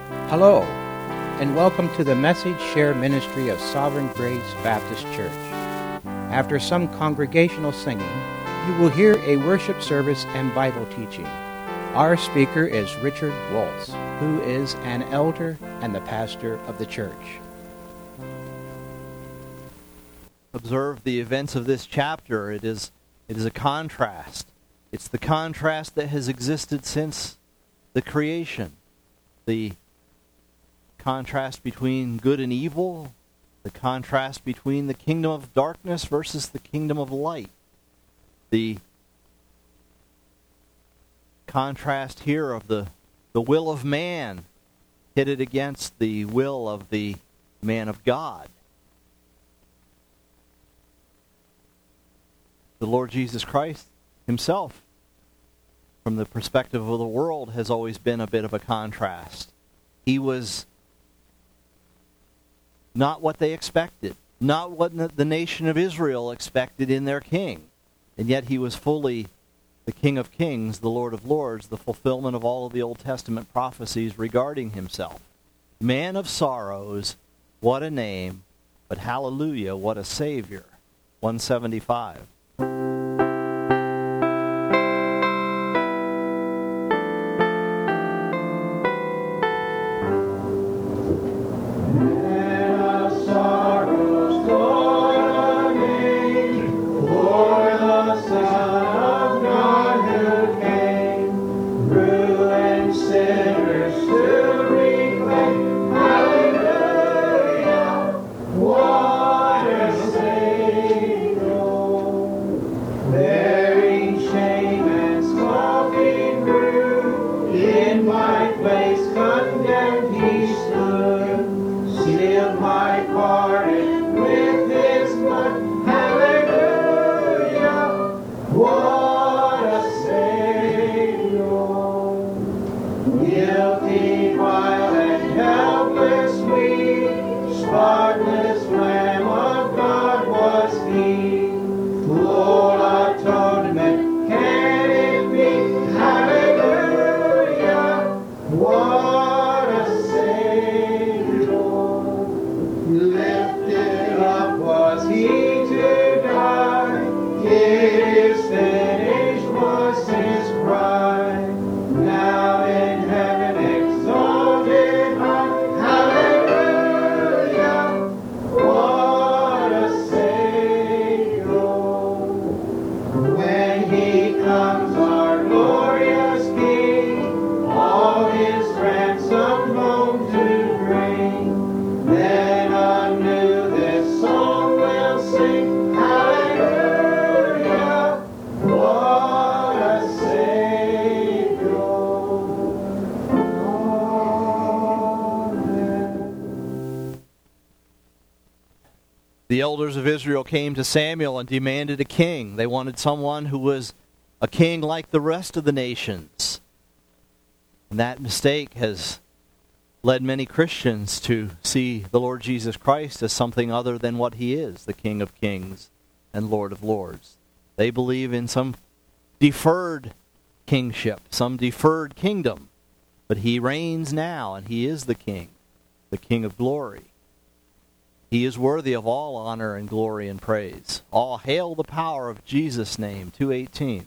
Hello, and welcome to the Message Share Ministry of Sovereign Grace Baptist Church. After some congregational singing, you will hear a worship service and Bible teaching. Our speaker is Richard Waltz, who is an elder and the pastor of the church. Observe the events of this chapter. It is a contrast. It's the contrast that has existed since the creation. The contrast between good and evil, the contrast between the kingdom of darkness versus the kingdom of light. The contrast here of the will of man pitted against the will of the man of God. The Lord Jesus Christ himself, from the perspective of the world, has always been a bit of a contrast. He was not what they expected, not what the nation of Israel expected in their king. And yet he was fully the King of Kings, the Lord of Lords, the fulfillment of all of the Old Testament prophecies regarding himself. Man of sorrows, what a name, but hallelujah, what a Savior. 175. The elders of Israel came to Samuel and demanded a king. They wanted someone who was a king like the rest of the nations. And that mistake has led many Christians to see the Lord Jesus Christ as something other than what he is, the King of Kings and Lord of Lords. They believe in some deferred kingship, some deferred kingdom. But he reigns now, and he is the King of glory. He is worthy of all honor and glory and praise. All hail the power of Jesus' name. 2:18.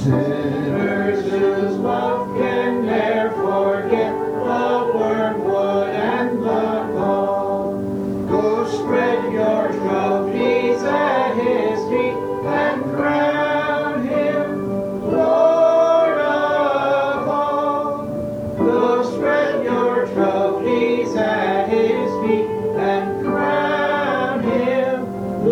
Sinners whose love can ne'er forget the wormwood and the gall. Go spread your trophies at his feet and crown him Lord of all. Go spread your trophies at his feet and crown him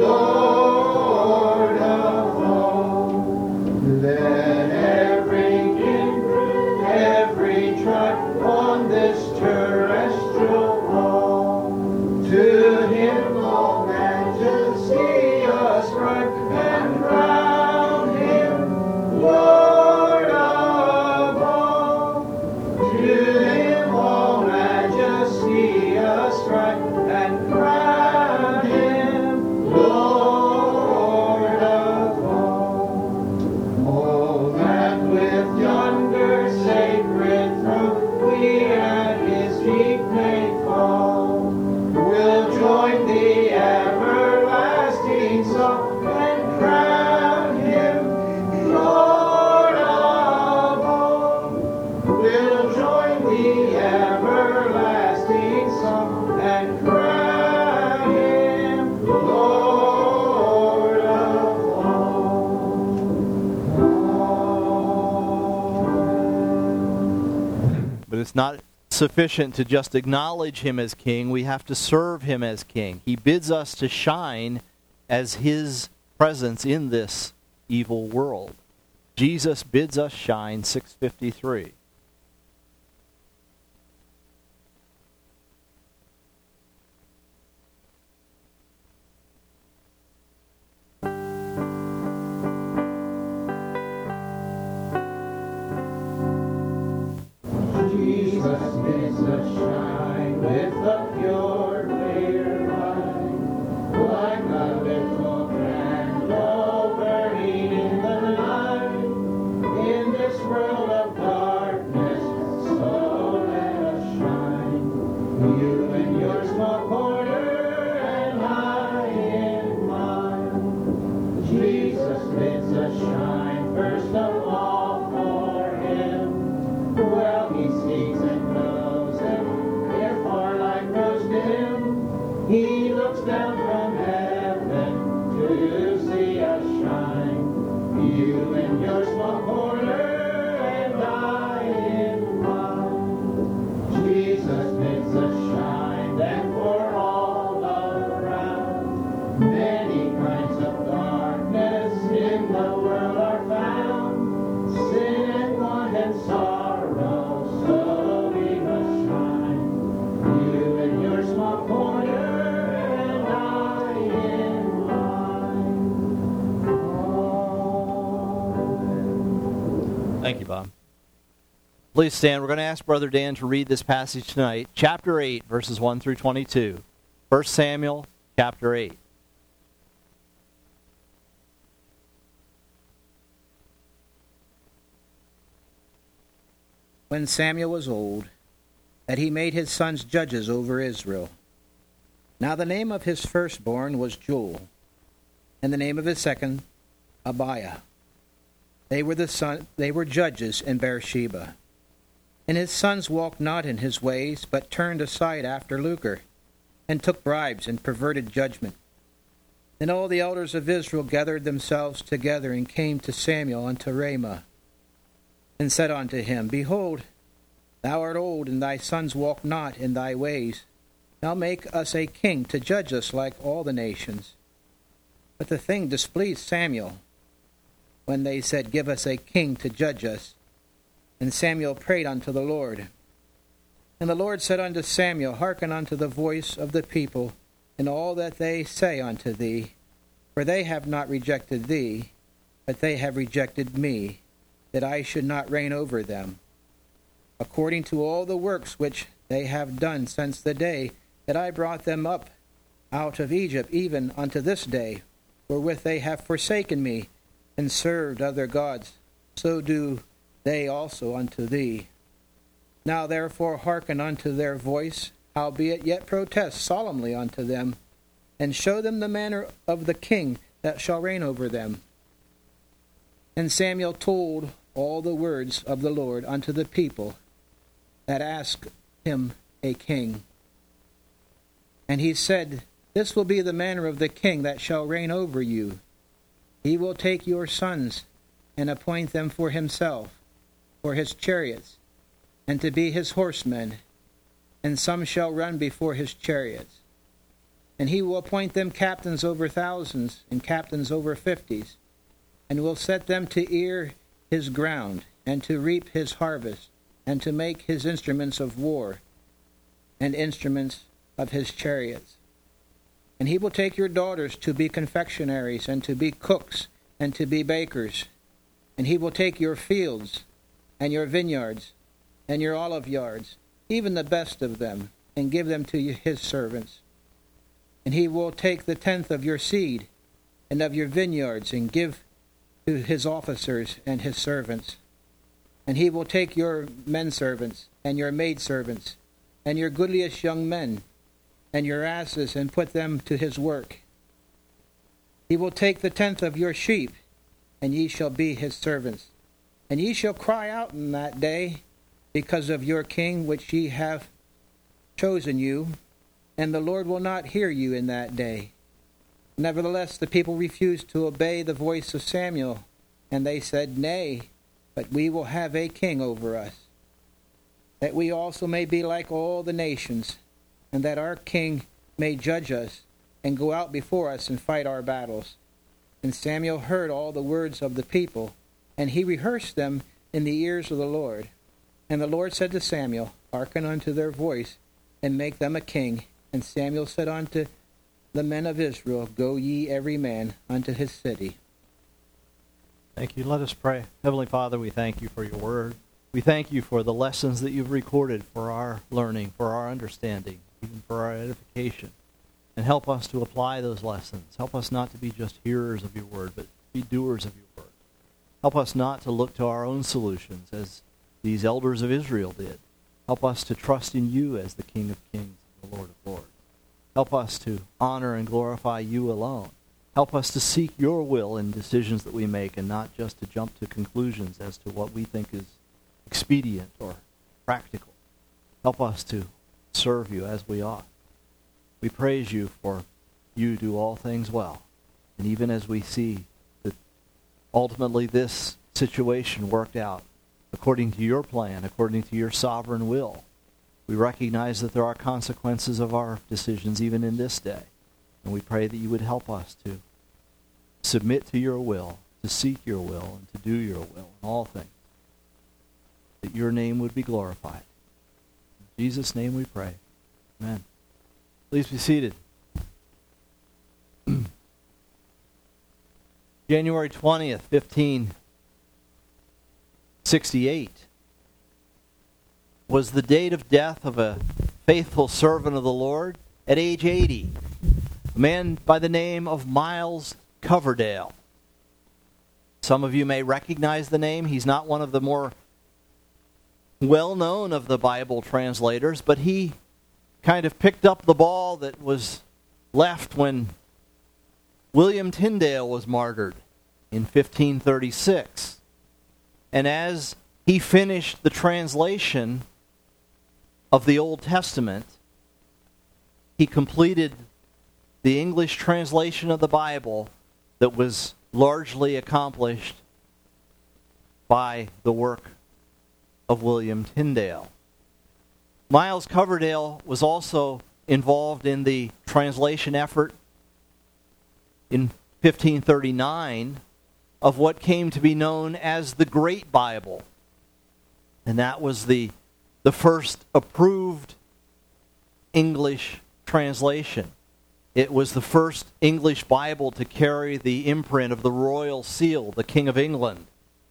Lord of all. Let every kindred, every tribe on this terrestrial wall, to him all majesty ascribe and crown him Lord of all. To him all majesty ascribe and crown him Lord of all. Oh, that with yonder sacred throne we at his feet may fall, will join the everlasting song and crown him Lord of all. Will join the everlasting song and crown him Lord of all. But it's not sufficient to just acknowledge him as king. We have to serve him as king. He bids us to shine as his presence in this evil world. Jesus bids us shine, 653. Jesus bids us shine with a pure, clear light, like a little candle burning in the night. In this world of darkness, so let us shine. You in your small corner, and I in mine. Jesus bids us shine first of all for him. Well, he sees and knows him. If our light grows dim, he looks down from heaven to see us shine. You in your small corner, and I in mine. Jesus bids us shine, then for all around. Many kinds of darkness in the world are found. Sin and want and sorrow, so we must shine. You in your small corner, and I in mine. Amen. Thank you, Bob. Please stand. We're going to ask Brother Dan to read this passage tonight. Chapter 8, verses 1 through 22. 1 Samuel, chapter 8. When Samuel was old, that he made his sons judges over Israel. Now the name of his firstborn was Joel, and the name of his second, Abiah. They were judges in Beersheba. And his sons walked not in his ways, but turned aside after lucre, and took bribes and perverted judgment. Then all the elders of Israel gathered themselves together and came to Samuel unto Ramah, and said unto him, Behold, thou art old, and thy sons walk not in thy ways. Now make us a king to judge us like all the nations. But the thing displeased Samuel, when they said, Give us a king to judge us. And Samuel prayed unto the Lord. And the Lord said unto Samuel, Hearken unto the voice of the people, in all that they say unto thee. For they have not rejected thee, but they have rejected me, that I should not reign over them, according to all the works which they have done since the day that I brought them up out of Egypt, even unto this day, wherewith they have forsaken me, and served other gods, so do they also unto thee. Now therefore hearken unto their voice, howbeit yet protest solemnly unto them, and show them the manner of the king that shall reign over them. And Samuel told all the words of the Lord unto the people that asked him a king. And he said, This will be the manner of the king that shall reign over you. He will take your sons and appoint them for himself, for his chariots, and to be his horsemen, and some shall run before his chariots. And he will appoint them captains over thousands, and captains over 50s, and will set them to ear his ground, and to reap his harvest, and to make his instruments of war, and instruments of his chariots. And he will take your daughters to be confectionaries, and to be cooks, and to be bakers. And he will take your fields, and your vineyards, and your olive yards, even the best of them, and give them to his servants. And he will take the tenth of your seed, and of your vineyards, and give to his officers and his servants. And he will take your men servants, and your maid servants, and your goodliest young men, and your asses, and put them to his work. He will take the tenth of your sheep, and ye shall be his servants. And ye shall cry out in that day, because of your king which ye have chosen you, and the Lord will not hear you in that day. Nevertheless, the people refused to obey the voice of Samuel, and they said, Nay, but we will have a king over us, that we also may be like all the nations, and that our king may judge us, and go out before us and fight our battles. And Samuel heard all the words of the people, and he rehearsed them in the ears of the Lord. And the Lord said to Samuel, Hearken unto their voice, and make them a king. And Samuel said unto the men of Israel, Go ye every man unto his city. Thank you. Let us pray. Heavenly Father, we thank you for your word. We thank you for the lessons that you've recorded for our learning, for our understanding, even for our edification. And help us to apply those lessons. Help us not to be just hearers of your word, but be doers of your word. Help us not to look to our own solutions as these elders of Israel did. Help us to trust in you as the King of kings and the Lord of lords. Help us to honor and glorify you alone. Help us to seek your will in decisions that we make and not just to jump to conclusions as to what we think is expedient or practical. Help us to serve you as we ought. We praise you for you do all things well. And even as we see that ultimately this situation worked out according to your plan, according to your sovereign will, we recognize that there are consequences of our decisions even in this day. And we pray that you would help us to submit to your will, to seek your will, and to do your will in all things, that your name would be glorified. In Jesus' name we pray. Amen. Please be seated. January 20th, 1568 was the date of death of a faithful servant of the Lord at age 80, a man by the name of Miles Coverdale. Some of you may recognize the name. He's not one of the more well-known of the Bible translators, but he kind of picked up the ball that was left when William Tyndale was martyred in 1536. And as he finished the translation of the Old Testament, he completed the English translation of the Bible that was largely accomplished by the work of William Tyndale. Miles Coverdale was also involved in the translation effort in 1539 of what came to be known as the Great Bible. And that was the first approved English translation. It was the first English Bible to carry the imprint of the royal seal, the King of England.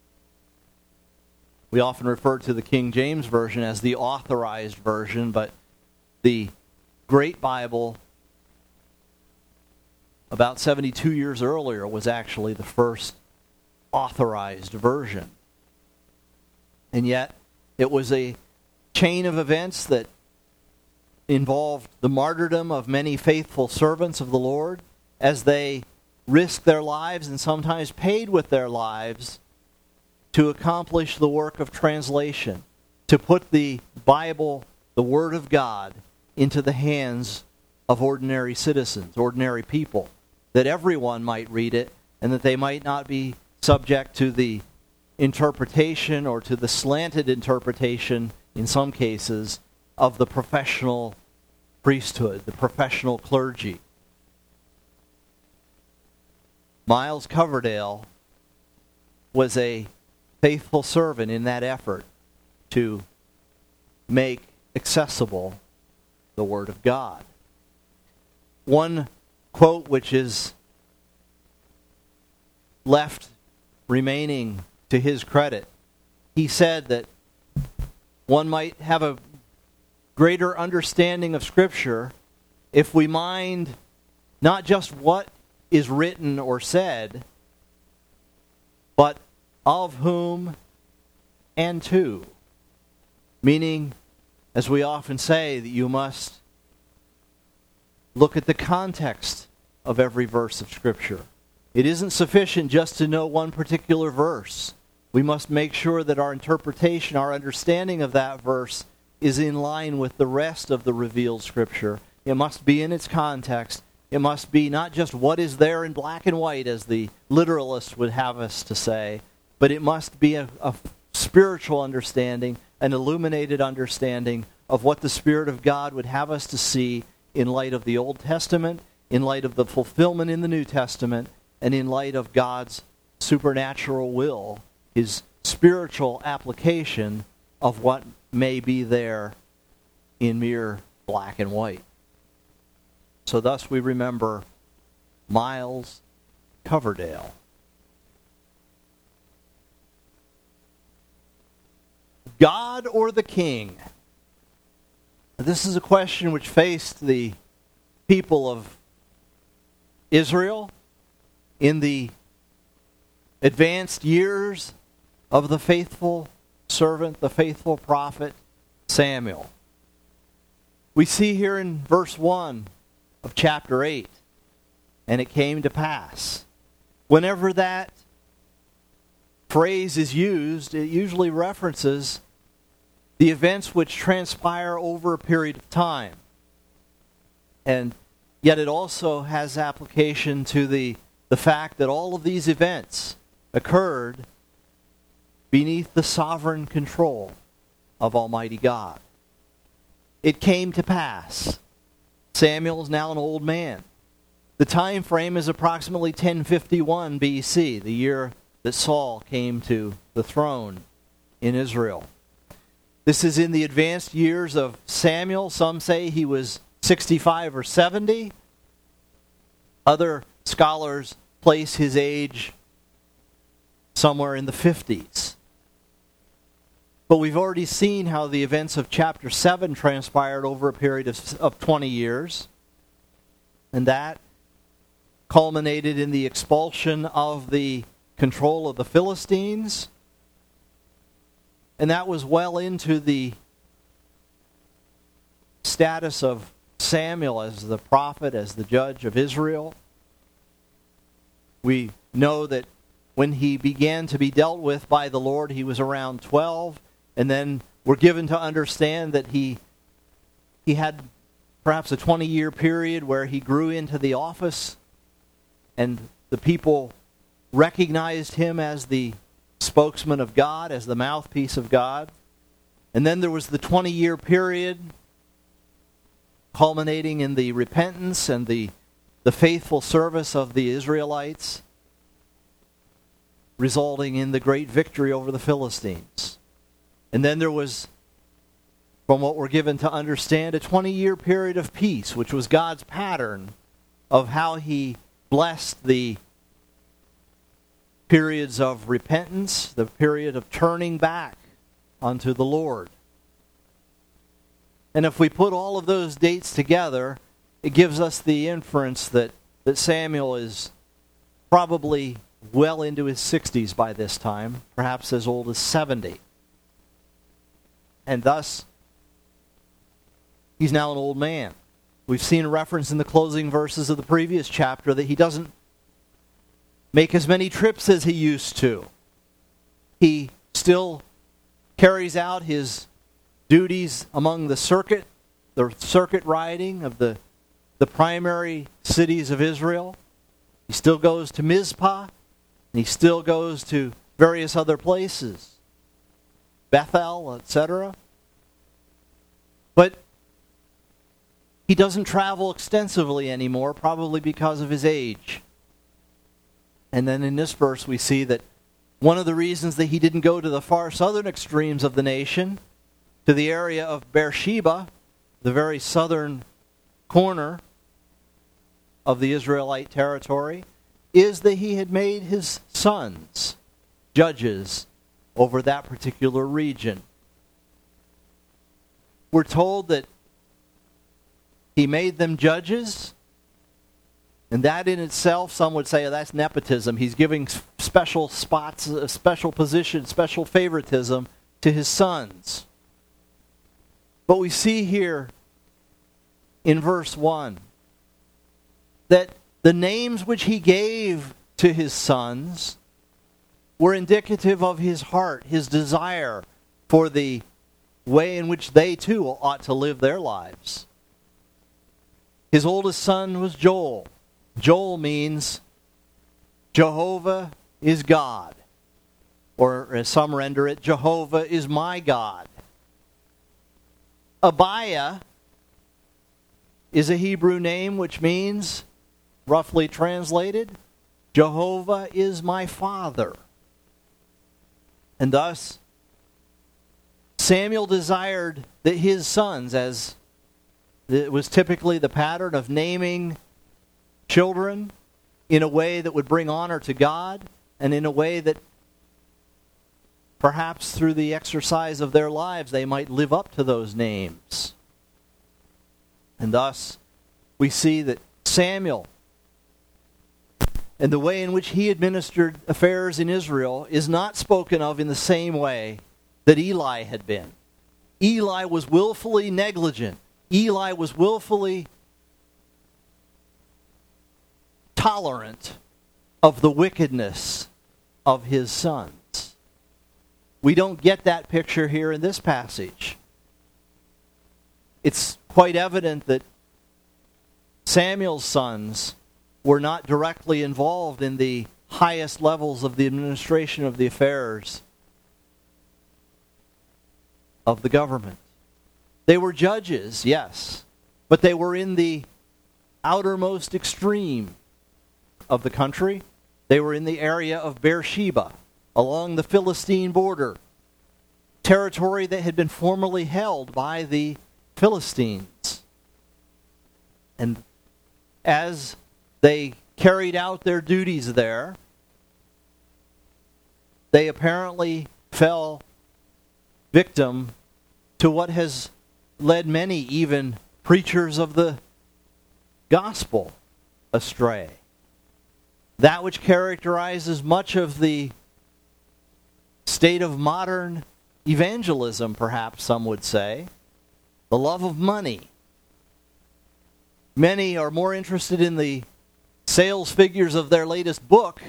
We often refer to the King James Version as the authorized version, but the Great Bible, about 72 years earlier, was actually the first authorized version. And yet, it was a chain of events that involved the martyrdom of many faithful servants of the Lord as they risked their lives and sometimes paid with their lives to accomplish the work of translation, to put the Bible, the Word of God, into the hands of ordinary citizens, ordinary people, that everyone might read it and that they might not be subject to the interpretation or to the slanted interpretation, in some cases, of the professional priesthood, the professional clergy. Miles Coverdale was a faithful servant in that effort to make accessible the Word of God. One quote which is left remaining to his credit, he said that one might have a greater understanding of Scripture if we mind not just what is written or said, but of whom and to. Meaning, as we often say, that you must look at the context of every verse of Scripture. It isn't sufficient just to know one particular verse. We must make sure that our interpretation, our understanding of that verse is in line with the rest of the revealed Scripture. It must be in its context. It must be not just what is there in black and white, as the literalist would have us to say, but it must be a spiritual understanding, an illuminated understanding of what the Spirit of God would have us to see in light of the Old Testament, in light of the fulfillment in the New Testament, and in light of God's supernatural will, His spiritual application of what may be there in mere black and white. So thus we remember Miles Coverdale. God or the king? This is a question which faced the people of Israel in the advanced years of the faithful servant, the faithful prophet Samuel. We see here in verse 1 of chapter 8, and it came to pass. Whenever that phrase is used, it usually references the events which transpire over a period of time. And yet it also has application to the fact that all of these events occurred beneath the sovereign control of Almighty God. It came to pass. Samuel is now an old man. The time frame is approximately 1051 BC, the year that Saul came to the throne in Israel. This is in the advanced years of Samuel. Some say he was 65 or 70. Other scholars place his age somewhere in the 50s. But we've already seen how the events of chapter 7 transpired over a period of 20 years. And that culminated in the expulsion of the control of the Philistines. And that was well into the status of Samuel as the prophet, as the judge of Israel. We know that when he began to be dealt with by the Lord, he was around 12. And then we're given to understand that he had perhaps a 20-year period where he grew into the office, and the people recognized him as the spokesman of God, as the mouthpiece of God. And then there was the 20-year period culminating in the repentance and the faithful service of the Israelites, resulting in the great victory over the Philistines. And then there was, from what we're given to understand, a 20-year period of peace, which was God's pattern of how He blessed the periods of repentance, the period of turning back unto the Lord. And if we put all of those dates together, it gives us the inference that Samuel is probably well into his 60s by this time, perhaps as old as 70. And thus, he's now an old man. We've seen a reference in the closing verses of the previous chapter that he doesn't make as many trips as he used to. he still carries out his duties among the circuit riding of the primary cities of Israel. He still goes to Mizpah, and he still goes to various other places, Bethel, etc. But he doesn't travel extensively anymore, probably because of his age. And then in this verse we see that one of the reasons that he didn't go to the far southern extremes of the nation, to the area of Beersheba, the very southern corner of the Israelite territory, is that he had made his sons judges over that particular region. We're told that he made them judges, and that in itself, some would say, that's nepotism. He's giving special spots, special position, special favoritism to his sons. But we see here in verse 1 that the names which he gave to his sons were indicative of his heart, his desire for the way in which they too ought to live their lives. His oldest son was Joel. Joel means Jehovah is God. Or as some render it, Jehovah is my God. Abiah is a Hebrew name which means, roughly translated, Jehovah is my Father. And thus, Samuel desired that his sons, as it was typically the pattern of naming children in a way that would bring honor to God, and in a way that perhaps through the exercise of their lives they might live up to those names. And thus, we see that Samuel, and the way in which he administered affairs in Israel, is not spoken of in the same way that Eli had been. Eli was willfully negligent. Eli was willfully tolerant of the wickedness of his sons. We don't get that picture here in this passage. It's quite evident that Samuel's sons were not directly involved in the highest levels of the administration of the affairs of the government. They were judges, yes, but they were in the outermost extreme of the country. They were in the area of Beersheba, along the Philistine border, territory that had been formerly held by the Philistines. And as they carried out their duties there, they apparently fell victim to what has led many, even preachers of the gospel, astray. That which characterizes much of the state of modern evangelism, perhaps some would say, the love of money. Many are more interested in the sales figures of their latest book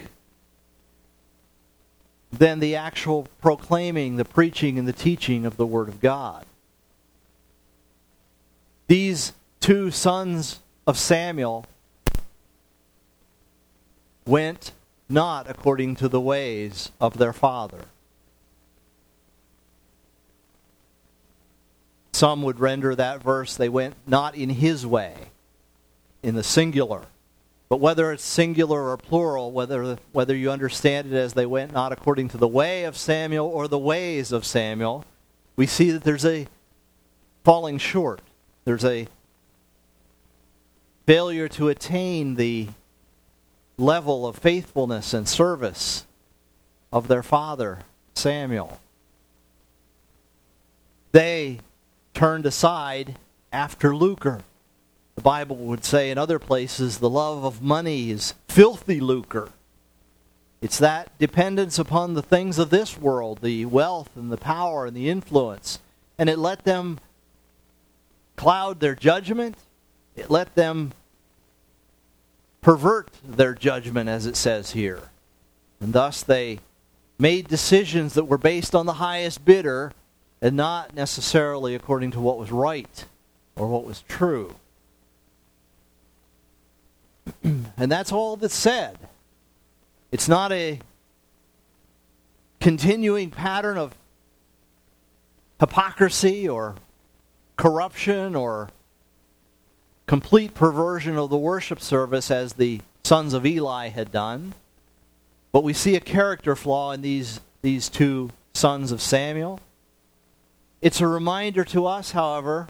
than the actual proclaiming, the preaching, and the teaching of the Word of God. These two sons of Samuel went not according to the ways of their father. Some would render that verse, they went not in his way, in the singular. But whether it's singular or plural, whether you understand it as they went not according to the way of Samuel or the ways of Samuel, we see that there's a falling short. There's a failure to attain the level of faithfulness and service of their father, Samuel. They turned aside after lucre. The Bible would say in other places, the love of money is filthy lucre. It's that dependence upon the things of this world, the wealth and the power and the influence. And it let them cloud their judgment. It let them pervert their judgment, as it says here. And thus they made decisions that were based on the highest bidder and not necessarily according to what was right or what was true. And that's all that's said. It's not a continuing pattern of hypocrisy or corruption or complete perversion of the worship service as the sons of Eli had done. But we see a character flaw in these two sons of Samuel. It's a reminder to us, however,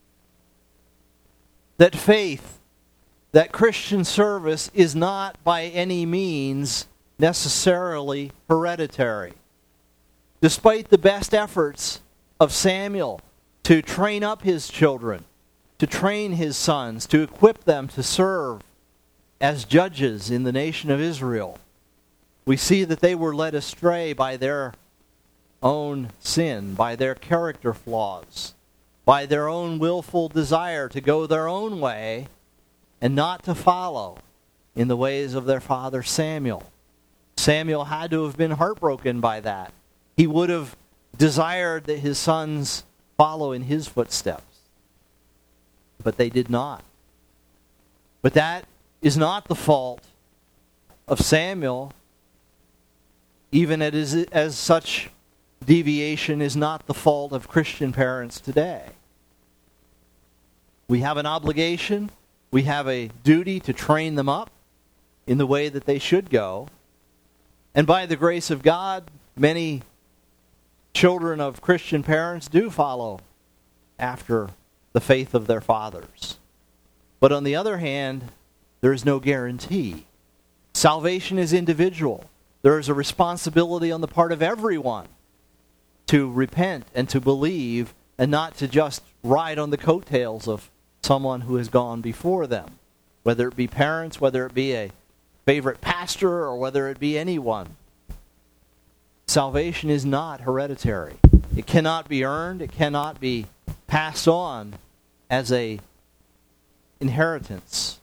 that faith, that Christian service is not by any means necessarily hereditary. Despite the best efforts of Samuel to train up his children, to train his sons, to equip them to serve as judges in the nation of Israel, we see that they were led astray by their own sin, by their character flaws, by their own willful desire to go their own way and not to follow in the ways of their father Samuel. Samuel had to have been heartbroken by that. He would have desired that his sons follow in his footsteps. But they did not. But that is not the fault of Samuel, even as such deviation is not the fault of Christian parents today. We have an obligation, we have a duty to train them up in the way that they should go. And by the grace of God, many children of Christian parents do follow after the faith of their fathers. But on the other hand, there is no guarantee. Salvation is individual. There is a responsibility on the part of everyone to repent and to believe and not to just ride on the coattails of someone who has gone before them, whether it be parents, whether it be a favorite pastor, or whether it be anyone. Salvation is not hereditary. It cannot be earned. It cannot be passed on as a inheritance.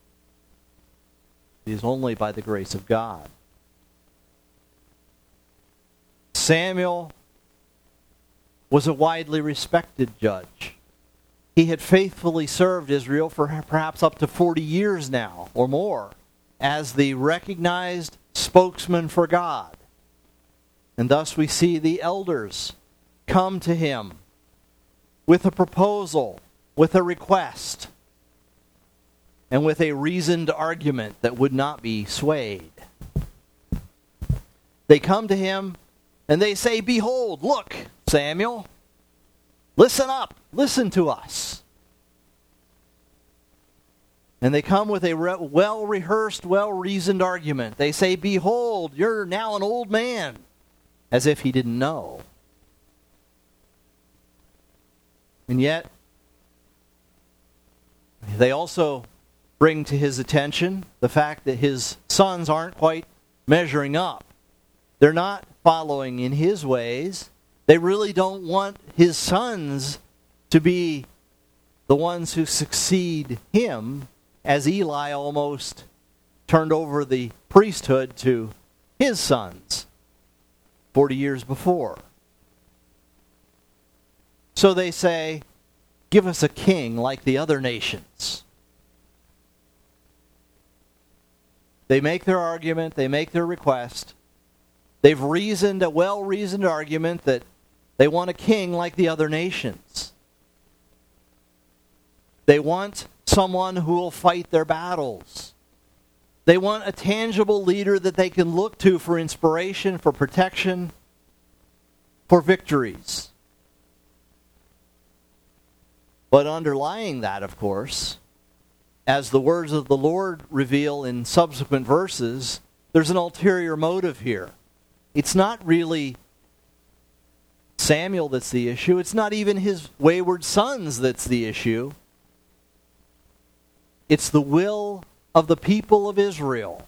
It is only by the grace of God. Samuel was a widely respected judge. He had faithfully served Israel for perhaps up to 40 years now or more as the recognized spokesman for God. And thus we see the elders come to him with a proposal, with a request, and with a reasoned argument that would not be swayed. They come to him and they say, "Behold, look, Samuel, listen up, listen to us." And they come with a well-rehearsed, well-reasoned argument. They say, "Behold, you're now an old man," as if he didn't know. And yet, they also bring to his attention the fact that his sons aren't quite measuring up. They're not following in his ways. They really don't want his sons to be the ones who succeed him, as Eli almost turned over the priesthood to his sons 40 years before. So they say, "Give us a king like the other nations." They make their argument, they make their request. They've reasoned a well-reasoned argument that they want a king like the other nations. They want someone who will fight their battles. They want a tangible leader that they can look to for inspiration, for protection, for victories. But underlying that, of course, as the words of the Lord reveal in subsequent verses, there's an ulterior motive here. It's not really Samuel that's the issue. It's not even his wayward sons that's the issue. It's the will of the people of Israel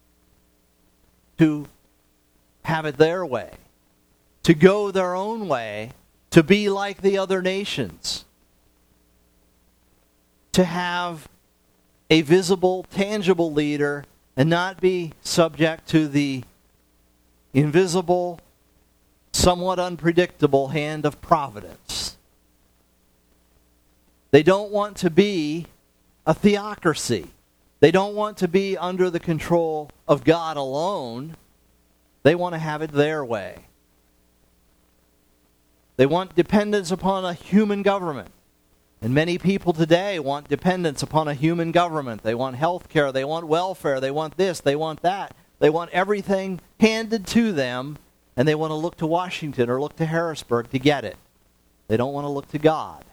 to have it their way, to go their own way, to be like the other nations, to have a visible, tangible leader and not be subject to the invisible, somewhat unpredictable hand of providence. They don't want to be a theocracy. They don't want to be under the control of God alone. They want to have it their way. They want dependence upon a human government. And many people today want dependence upon a human government. They want health care, they want welfare, they want this, they want that. They want everything handed to them, and they want to look to Washington or look to Harrisburg to get it. They don't want to look to God.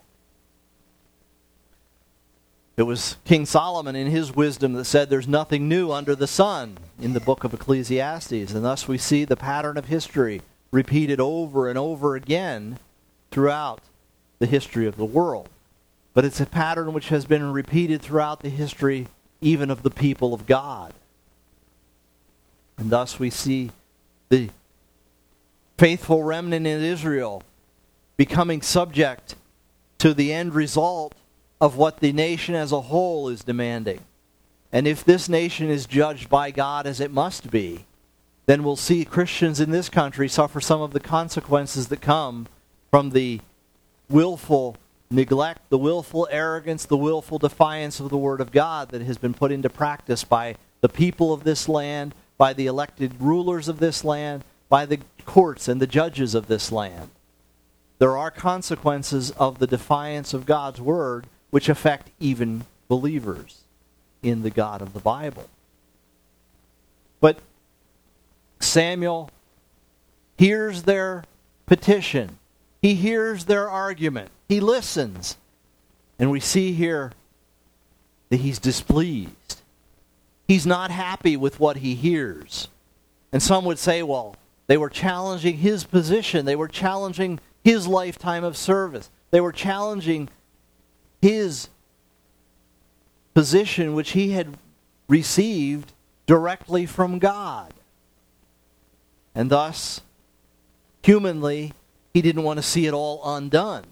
It was King Solomon in his wisdom that said there's nothing new under the sun in the book of Ecclesiastes. And thus we see the pattern of history repeated over and over again throughout the history of the world. But it's a pattern which has been repeated throughout the history even of the people of God. And thus we see the faithful remnant in Israel becoming subject to the end result of what the nation as a whole is demanding. And if this nation is judged by God as it must be, then we'll see Christians in this country suffer some of the consequences that come from the willful neglect, the willful arrogance, the willful defiance of the Word of God that has been put into practice by the people of this land, by the elected rulers of this land, by the courts and the judges of this land. There are consequences of the defiance of God's Word which affect even believers in the God of the Bible. But Samuel hears their petition. He hears their argument. He listens. And we see here that he's displeased. He's not happy with what he hears. And some would say, well, they were challenging his position. They were challenging his lifetime of service. They were challenging his position which he had received directly from God. And thus, humanly, he didn't want to see it all undone.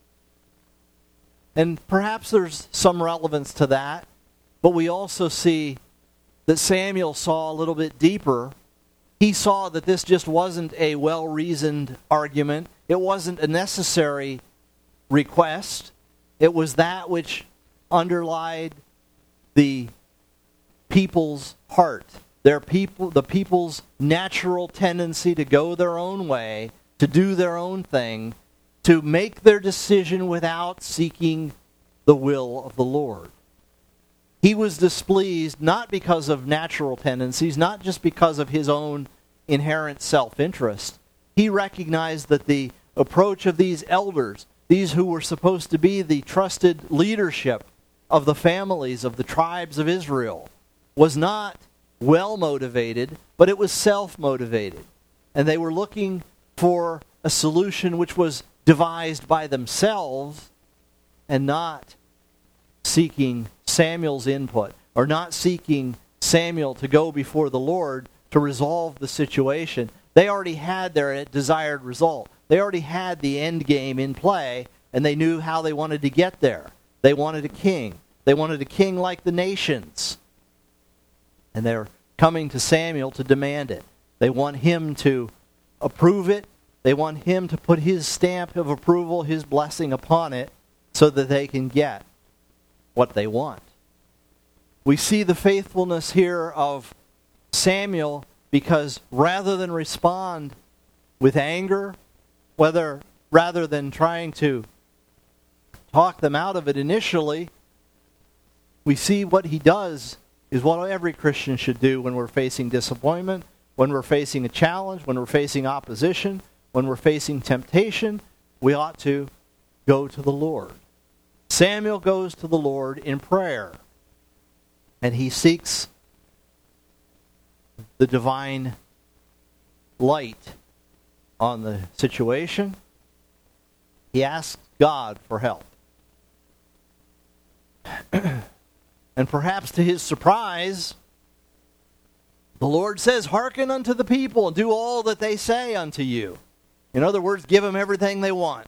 And perhaps there's some relevance to that, but we also see that Samuel saw a little bit deeper. He saw that this just wasn't a well-reasoned argument. It wasn't a necessary request. It was that which underlied the people's heart, the people's natural tendency to go their own way, to do their own thing, to make their decision without seeking the will of the Lord. He was displeased not because of natural tendencies, not just because of his own inherent self-interest. He recognized that the approach of these elders, these who were supposed to be the trusted leadership of the families of the tribes of Israel, was not well-motivated, but it was self-motivated. And they were looking for a solution which was devised by themselves and not seeking Samuel's input, or not seeking Samuel to go before the Lord to resolve the situation. They already had their desired result. They already had the end game in play, and they knew how they wanted to get there. They wanted a king. They wanted a king like the nations. And they're coming to Samuel to demand it. They want him to approve it. They want him to put his stamp of approval, his blessing upon it, so that they can get what they want. We see the faithfulness here of Samuel because rather than respond with anger, rather than trying to talk them out of it initially, we see what he does is what every Christian should do when we're facing disappointment, when we're facing a challenge, when we're facing opposition, when we're facing temptation. We ought to go to the Lord. Samuel goes to the Lord in prayer, and he seeks the divine light on the situation. He asks God for help. And perhaps to his surprise, the Lord says, "Hearken unto the people, and do all that they say unto you." In other words, give them everything they want.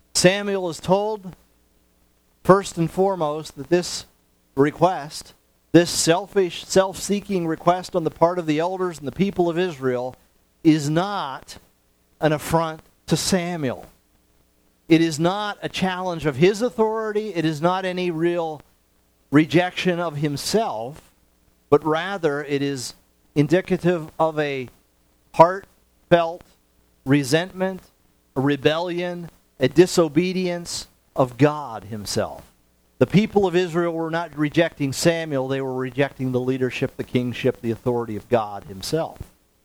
Samuel is told, first and foremost, that this request, this selfish, self-seeking request on the part of the elders and the people of Israel is not an affront to Samuel. It is not a challenge of his authority. It is not any real rejection of himself, but rather it is indicative of a heartfelt resentment, a rebellion, a disobedience of God himself. The people of Israel were not rejecting Samuel, they were rejecting the leadership, the kingship, the authority of God himself.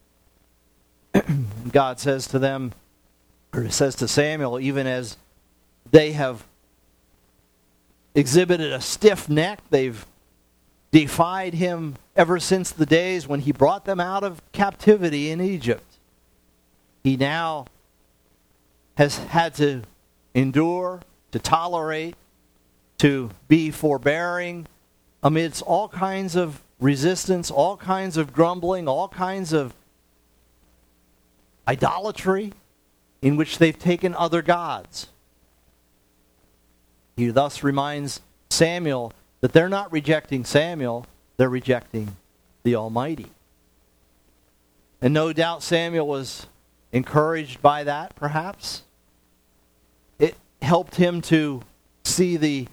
God says to them, or says to Samuel, even as they have exhibited a stiff neck, they've defied him ever since the days when he brought them out of captivity in Egypt. He now has had to endure, to tolerate, to be forbearing amidst all kinds of resistance, all kinds of grumbling, all kinds of idolatry in which they've taken other gods. He thus reminds Samuel that they're not rejecting Samuel, they're rejecting the Almighty. And no doubt Samuel was encouraged by that, perhaps. It helped him to see the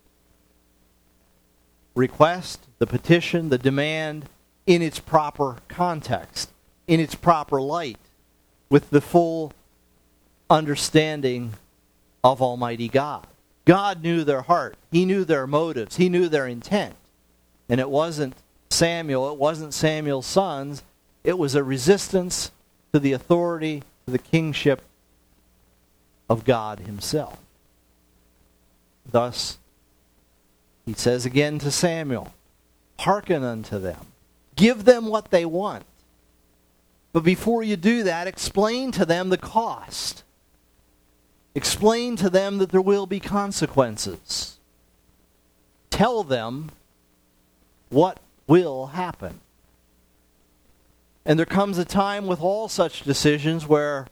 request, the petition, the demand in its proper context, in its proper light, with the full understanding of Almighty God. God knew their heart. He knew their motives. He knew their intent. And it wasn't Samuel, it wasn't Samuel's sons. It was a resistance to the authority, to the kingship of God himself. Thus, he says again to Samuel, hearken unto them. Give them what they want. But before you do that, explain to them the cost. Explain to them that there will be consequences. Tell them what will happen. And there comes a time with all such decisions where,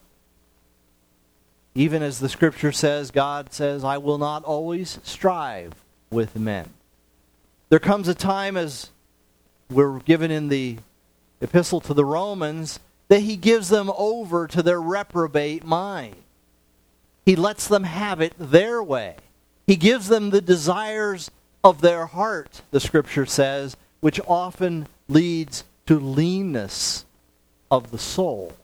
even as the Scripture says, God says, I will not always strive with men. There comes a time, as we're given in the epistle to the Romans, that he gives them over to their reprobate mind. He lets them have it their way. He gives them the desires of their heart, the Scripture says, which often leads to leanness of the soul.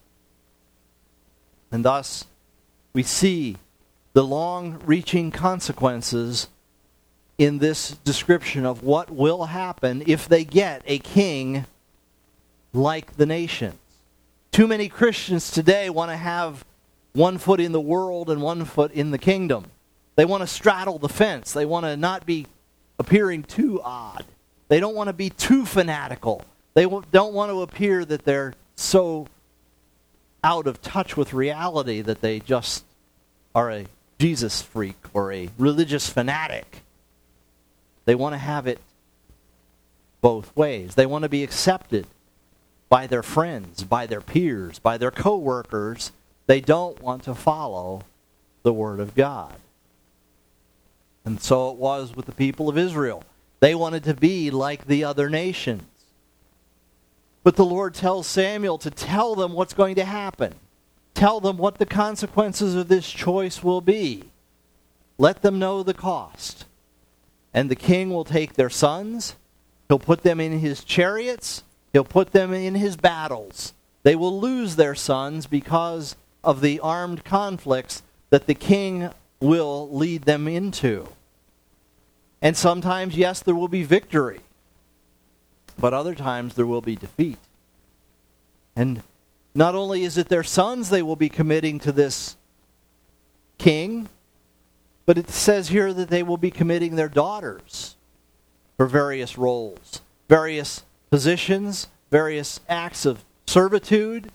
And thus, we see the long-reaching consequences in this description of what will happen if they get a king like the nations. Too many Christians today want to have one foot in the world and one foot in the kingdom. They want to straddle the fence. They want to not be appearing too odd. They don't want to be too fanatical. They don't want to appear that they're so out of touch with reality that they just are a Jesus freak or a religious fanatic. They want to have it both ways. They want to be accepted by their friends, by their peers, by their co-workers. They don't want to follow the Word of God. And so it was with the people of Israel. They wanted to be like the other nations. But the Lord tells Samuel to tell them what's going to happen. Tell them what the consequences of this choice will be. Let them know the cost. And the king will take their sons. He'll put them in his chariots. He'll put them in his battles. They will lose their sons because of the armed conflicts that the king will lead them into. And sometimes, yes, there will be victory. But other times there will be defeat. And not only is it their sons they will be committing to this king, but it says here that they will be committing their daughters for various roles, various positions, various acts of servitude.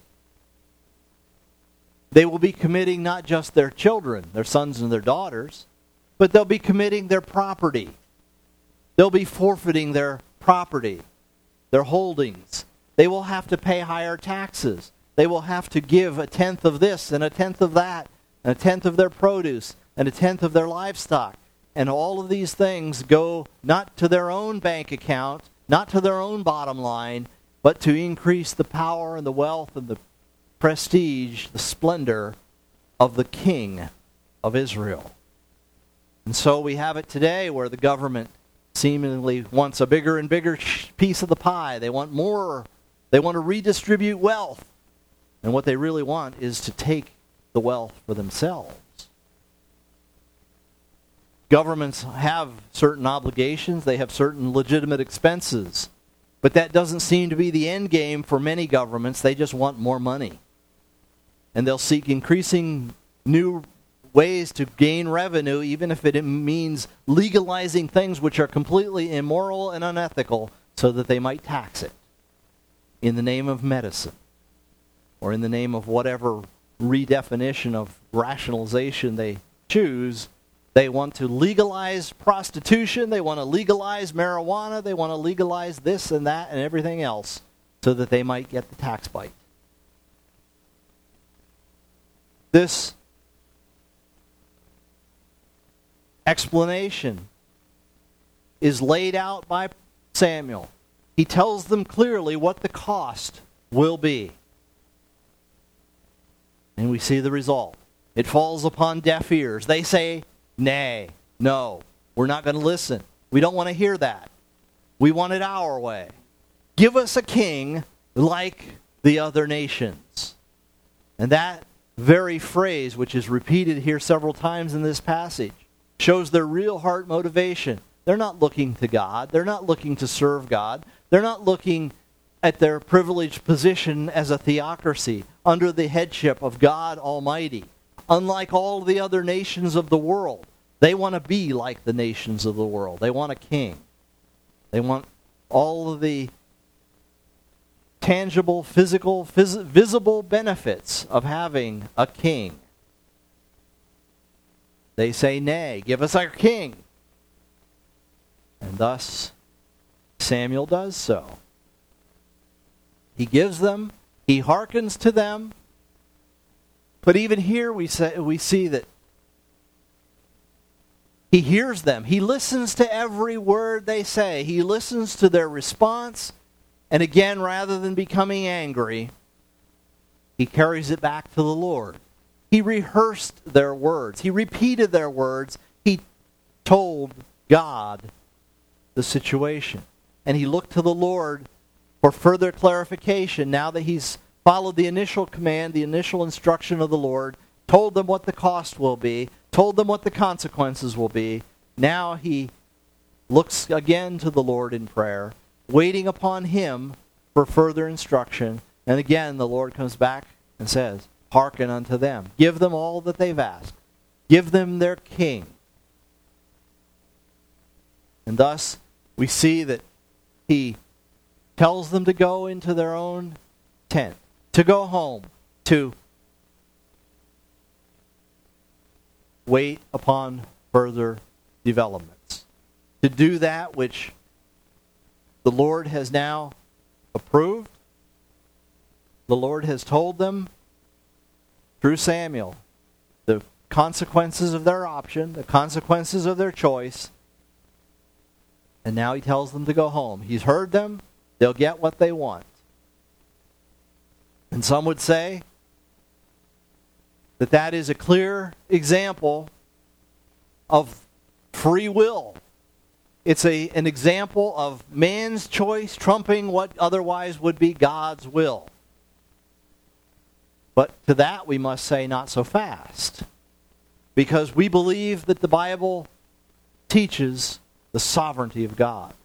They will be committing not just their children, their sons and their daughters, but they'll be committing their property. They'll be forfeiting their property, their holdings. They will have to pay higher taxes. They will have to give a tenth of this and a tenth of that, and a tenth of their produce, and a tenth of their livestock. And all of these things go not to their own bank account, not to their own bottom line, but to increase the power and the wealth and the prestige, the splendor of the king of Israel. And so we have it today where the government seemingly wants a bigger and bigger piece of the pie. They want more. They want to redistribute wealth. And what they really want is to take the wealth for themselves. Governments have certain obligations. They have certain legitimate expenses. But that doesn't seem to be the end game for many governments. They just want more money. And they'll seek increasing new ways to gain revenue, even if it means legalizing things which are completely immoral and unethical, so that they might tax it in the name of medicine or in the name of whatever redefinition of rationalization they choose. They want to legalize prostitution, they want to legalize marijuana, they want to legalize this and that and everything else so that they might get the tax bite. This explanation is laid out by Samuel. He tells them clearly what the cost will be. And we see the result. It falls upon deaf ears. They say, nay, no, we're not going to listen. We don't want to hear that. We want it our way. Give us a king like the other nations. And that very phrase, which is repeated here several times in this passage, shows their real heart motivation. They're not looking to God. They're not looking to serve God. They're not looking at their privileged position as a theocracy under the headship of God Almighty. Unlike all the other nations of the world, they want to be like the nations of the world. They want a king. They want all of the tangible, physical, visible benefits of having a king. They say, nay, give us our king. And thus, Samuel does so. He gives them, he hearkens to them. But even here we see that he hears them. He listens to every word they say. He listens to their response. And again, rather than becoming angry, he carries it back to the Lord. He rehearsed their words. He repeated their words. He told God the situation. And he looked to the Lord for further clarification now that he's followed the initial command, the initial instruction of the Lord, told them what the cost will be, told them what the consequences will be. Now he looks again to the Lord in prayer, waiting upon him for further instruction. And again, the Lord comes back and says, hearken unto them. Give them all that they've asked. Give them their king. And thus, we see that he tells them to go into their own tent, to go home, to wait upon further developments, to do that which the Lord has now approved. The Lord has told them through Samuel the consequences of their option, the consequences of their choice. And now he tells them to go home. He's heard them. They'll get what they want. And some would say that that is a clear example of free will. It's an example of man's choice trumping what otherwise would be God's will. But to that we must say not so fast. Because we believe that the Bible teaches the sovereignty of God.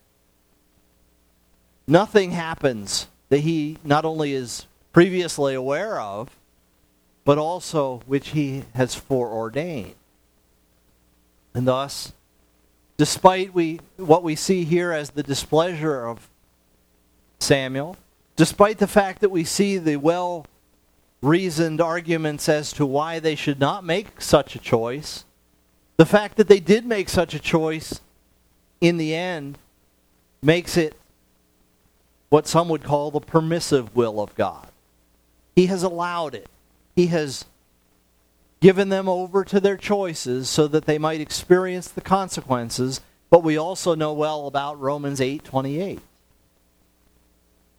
Nothing happens that he not only is previously aware of, but also which he has foreordained. And thus, despite what we see here as the displeasure of Samuel, despite the fact that we see the well-reasoned arguments as to why they should not make such a choice, the fact that they did make such a choice in the end makes it what some would call the permissive will of God. He has allowed it. He has given them over to their choices so that they might experience the consequences. But we also know well about Romans 8:28.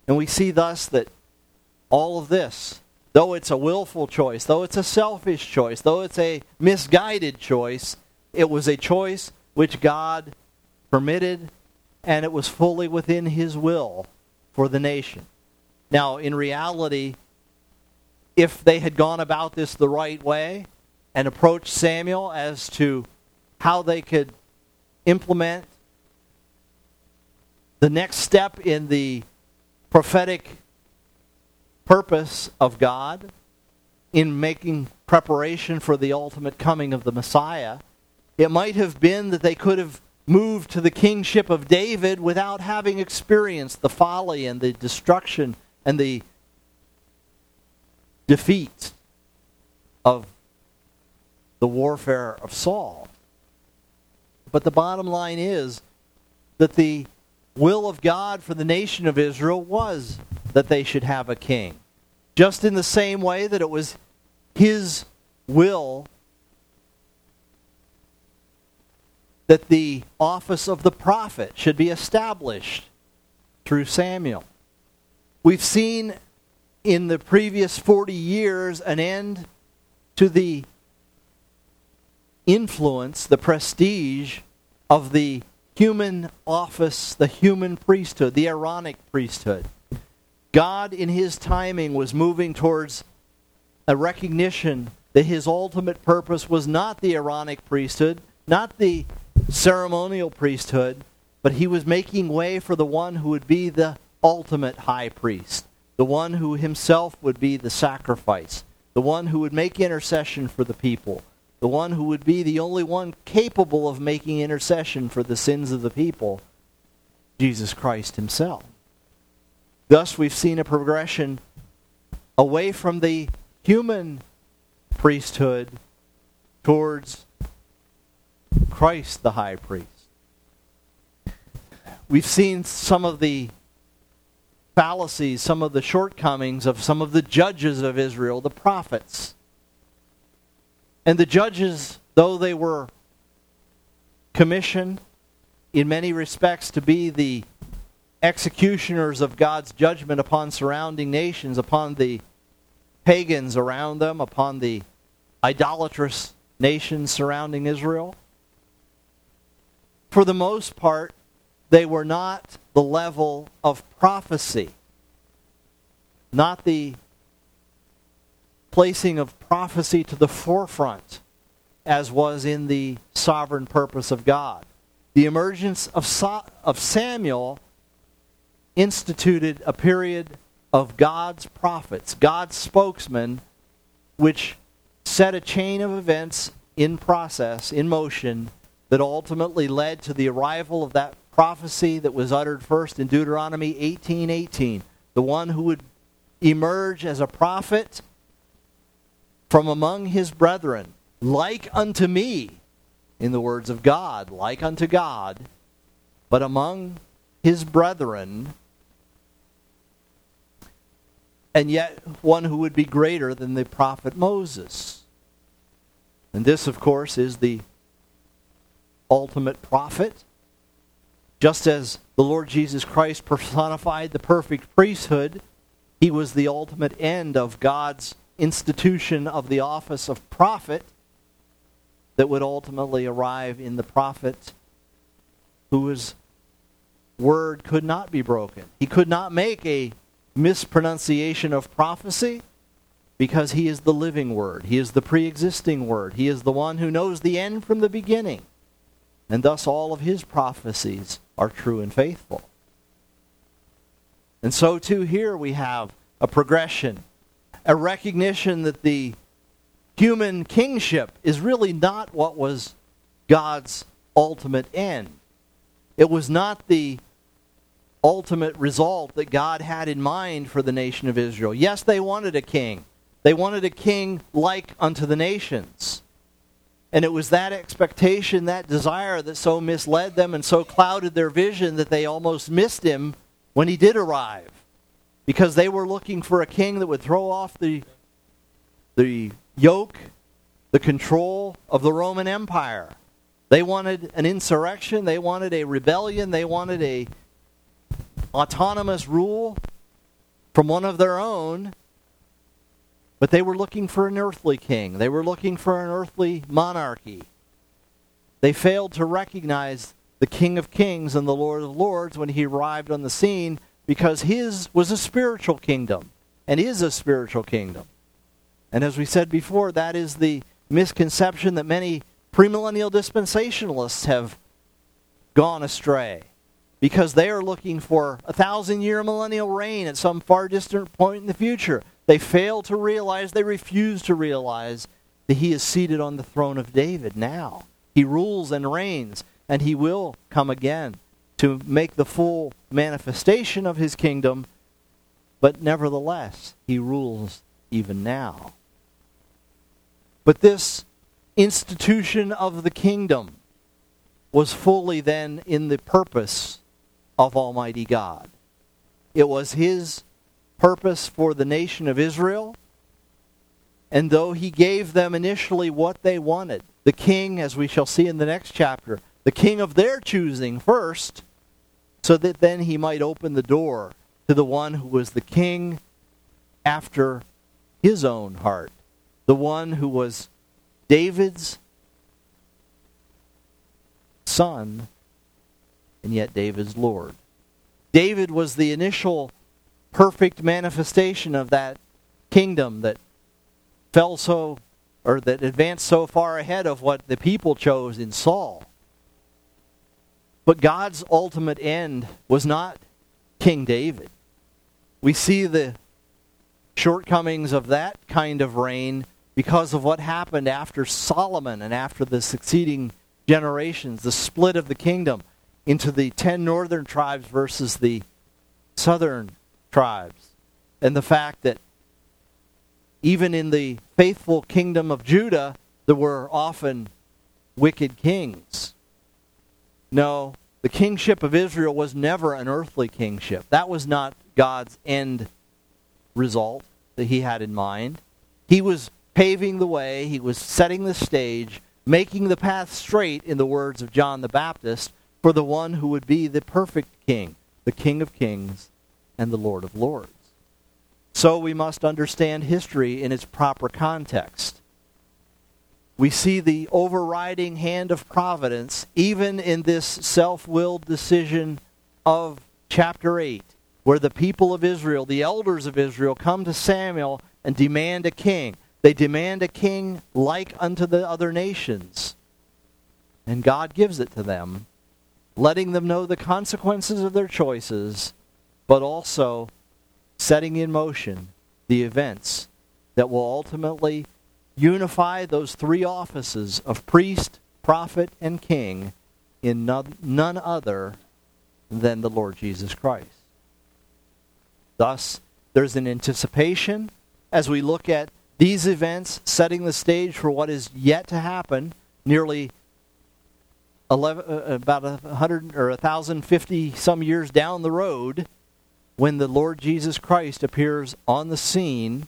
And we see thus that all of this, though it's a willful choice, though it's a selfish choice, though it's a misguided choice, it was a choice which God permitted, and it was fully within His will for the nation. Now, in reality, if they had gone about this the right way and approached Samuel as to how they could implement the next step in the prophetic purpose of God in making preparation for the ultimate coming of the Messiah, it might have been that they could have moved to the kingship of David without having experienced the folly and the destruction and the defeat of the warfare of Saul. But the bottom line is that the will of God for the nation of Israel was that they should have a king. Just in the same way that it was His will that the office of the prophet should be established through Samuel. We've seen in the previous 40 years an end to the influence, the prestige of the human office, the human priesthood, the Aaronic priesthood. God, in His timing, was moving towards a recognition that His ultimate purpose was not the Aaronic priesthood, not the ceremonial priesthood, but He was making way for the one who would be the ultimate high priest, the one who Himself would be the sacrifice, the one who would make intercession for the people, the one who would be the only one capable of making intercession for the sins of the people, Jesus Christ Himself. Thus, we've seen a progression away from the human priesthood towards Christ the high priest. We've seen some of the fallacies, some of the shortcomings of some of the judges of Israel, the prophets. And the judges, though they were commissioned in many respects to be the executioners of God's judgment upon surrounding nations, upon the pagans around them, upon the idolatrous nations surrounding Israel, for the most part, they were not the level of prophecy, not the placing of prophecy to the forefront as was in the sovereign purpose of God. The emergence of Samuel instituted a period of God's prophets, God's spokesmen, which set a chain of events in process, in motion, that ultimately led to the arrival of that prophecy that was uttered first in Deuteronomy 18:18. The one who would emerge as a prophet from among his brethren, like unto me, in the words of God, like unto God, but among his brethren, and yet one who would be greater than the prophet Moses. And this, of course, is the ultimate prophet. Just as the Lord Jesus Christ personified the perfect priesthood, He was the ultimate end of God's institution of the office of prophet that would ultimately arrive in the prophet whose word could not be broken. He could not make a mispronunciation of prophecy because He is the living word. He is the pre-existing word. He is the one who knows the end from the beginning. And thus all of His prophecies are true and faithful. And so too here we have a progression, a recognition that the human kingship is really not what was God's ultimate end. It was not the ultimate result that God had in mind for the nation of Israel. Yes, they wanted a king. They wanted a king like unto the nations. And it was that expectation, that desire that so misled them and so clouded their vision that they almost missed Him when He did arrive. Because they were looking for a king that would throw off the yoke, the control of the Roman Empire. They wanted an insurrection. They wanted a rebellion. They wanted a autonomous rule from one of their own, but they were looking for an earthly king. They were looking for an earthly monarchy. They failed to recognize the King of Kings and the Lord of Lords when he arrived on the scene, because his was a spiritual kingdom and is a spiritual kingdom. And as we said before, that is the misconception that many premillennial dispensationalists have gone astray, because they are looking for a 1,000-year millennial reign at some far distant point in the future. They fail to realize, they refuse to realize that he is seated on the throne of David now. He rules and reigns, and he will come again to make the full manifestation of his kingdom, but nevertheless, he rules even now. But this institution of the kingdom was fully then in the purpose of Almighty God. It was his purpose for the nation of Israel, and though he gave them initially what they wanted, the king, as we shall see in the next chapter, the king of their choosing first, so that then he might open the door to the one who was the king after his own heart, the one who was David's son, and yet David's Lord. David was the initial perfect manifestation of that kingdom that that advanced so far ahead of what the people chose in Saul. But God's ultimate end was not King David. We see the shortcomings of that kind of reign because of what happened after Solomon and after the succeeding generations, the split of the kingdom into the 10 northern tribes versus the southern tribes. And the fact that even in the faithful kingdom of Judah, there were often wicked kings. No, the kingship of Israel was never an earthly kingship. That was not God's end result that he had in mind. He was paving the way, he was setting the stage, making the path straight, in the words of John the Baptist, for the one who would be the perfect king, the King of Kings and the Lord of Lords. So we must understand history in its proper context. We see the overriding hand of providence even in this self-willed decision of chapter 8, where the people of Israel, the elders of Israel, come to Samuel and demand a king. They demand a king like unto the other nations. And God gives it to them, letting them know the consequences of their choices, but also setting in motion the events that will ultimately unify those three offices of priest, prophet, and king in none other than the Lord Jesus Christ. Thus, there's an anticipation as we look at these events setting the stage for what is yet to happen nearly about 100 or 1,050 some years down the road, when the Lord Jesus Christ appears on the scene.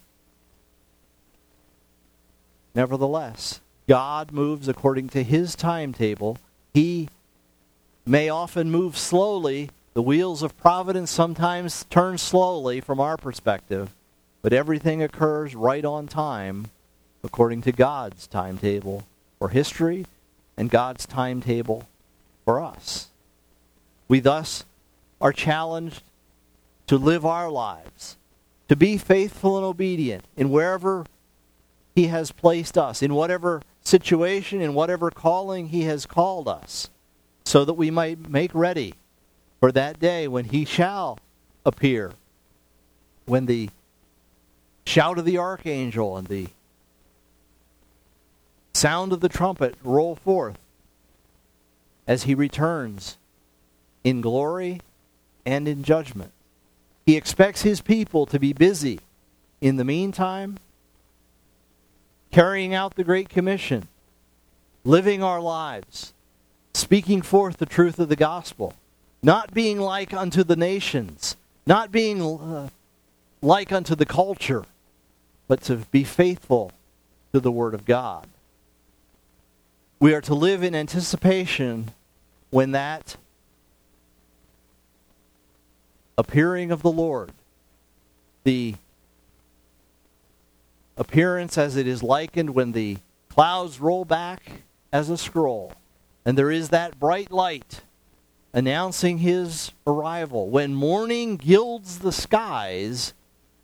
Nevertheless, God moves according to his timetable. He may often move slowly. The wheels of providence sometimes turn slowly from our perspective, but everything occurs right on time according to God's timetable for history and God's timetable for us. We thus are challenged to live our lives, to be faithful and obedient in wherever he has placed us, in whatever situation, in whatever calling he has called us, so that we might make ready for that day when he shall appear, when the shout of the archangel and the sound of the trumpet roll forth as he returns in glory and in judgment. He expects his people to be busy in the meantime, carrying out the Great Commission, living our lives, speaking forth the truth of the gospel, not being like unto the nations, not being like unto the culture, but to be faithful to the Word of God. We are to live in anticipation when that appearing of the Lord the appearance as it is likened when the clouds roll back as a scroll, and there is that bright light announcing his arrival. When morning gilds the skies,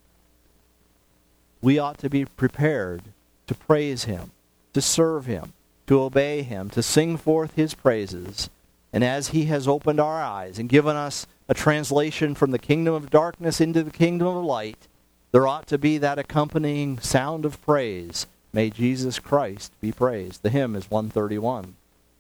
we ought to be prepared to praise him, to serve him, to obey him, to sing forth his praises. And as he has opened our eyes and given us a translation from the kingdom of darkness into the kingdom of light, there ought to be that accompanying sound of praise. May Jesus Christ be praised. The hymn is 131.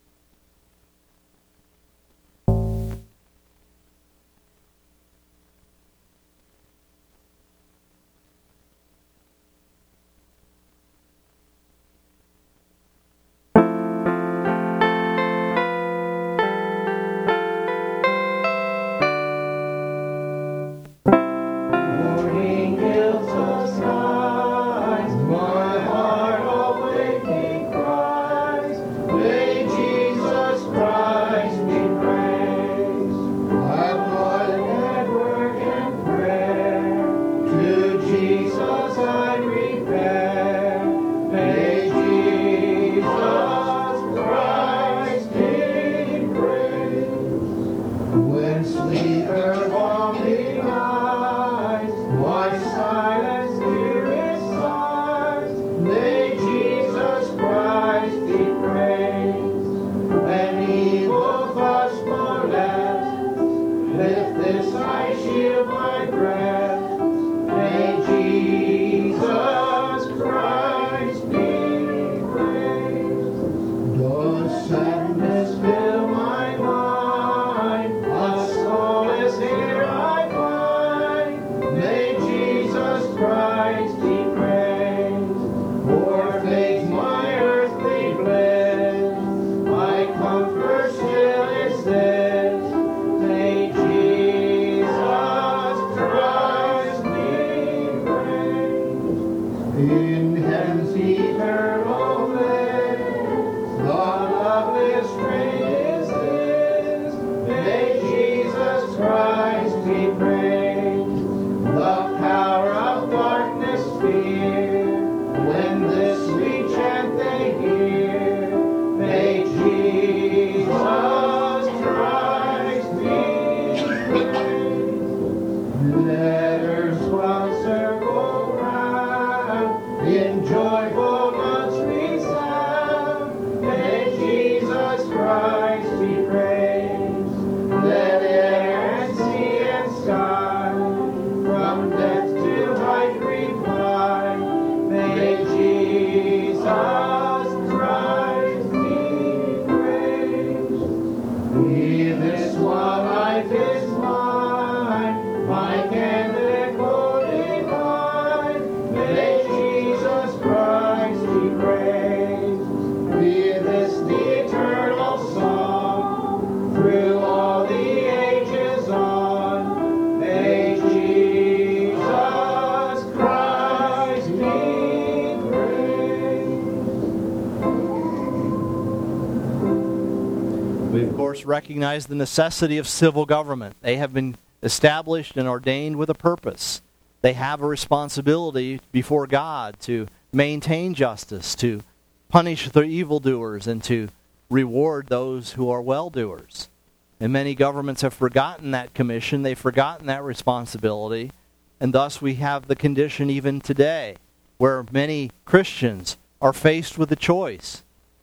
Recognize the necessity of civil government. They have been established and ordained with a purpose. They have a responsibility before God to maintain justice, to punish the evildoers, and to reward those who are well-doers. And many governments have forgotten that commission. They've forgotten that responsibility. And thus we have the condition even today where many Christians are faced with a choice,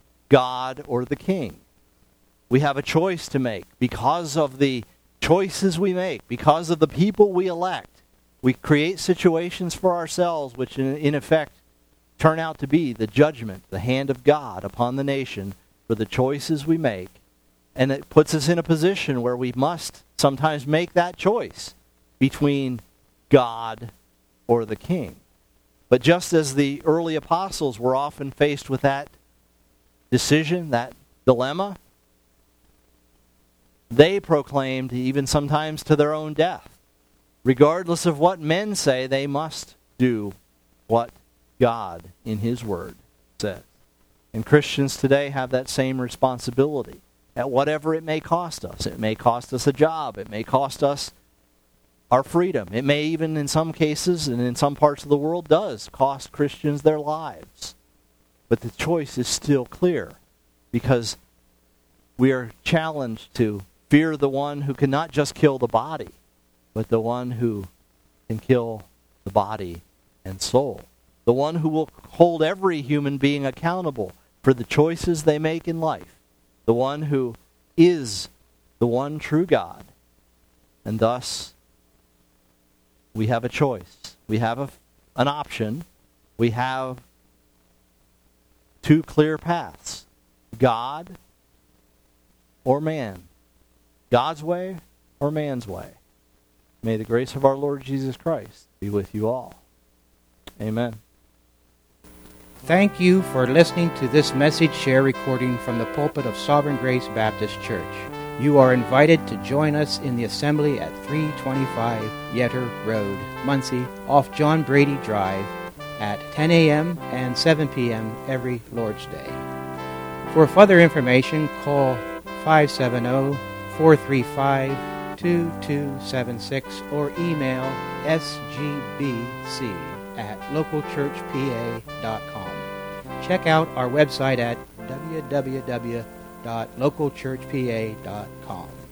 God or the king. We have a choice to make. Because of the choices we make, because of the people we elect, we create situations for ourselves which in effect turn out to be the judgment, the hand of God upon the nation for the choices we make. And it puts us in a position where we must sometimes make that choice between God or the king. But just as the early apostles were often faced with that decision, that dilemma, they proclaimed, even sometimes to their own death, regardless of what men say, they must do what God in his word says. And Christians today have that same responsibility at whatever it may cost us. It may cost us a job. It may cost us our freedom. It may even, in some cases and in some parts of the world, does cost Christians their lives. But the choice is still clear, because we are challenged to fear the one who can not just kill the body, but the one who can kill the body and soul. The one who will hold every human being accountable for the choices they make in life. The one who is the one true God. And thus, we have a choice. We have an option. We have two clear paths. God or man. God's way or man's way. May the grace of our Lord Jesus Christ be with you all. Amen. Thank you for listening to this message share recording from the pulpit of Sovereign Grace Baptist Church. You are invited to join us in the assembly at 325 Yetter Road, Muncie, off John Brady Drive at 10 a.m. and 7 p.m. every Lord's Day. For further information, call 570-435-2276 or email sgbc@localchurchpa.com. Check out our website at www.localchurchpa.com.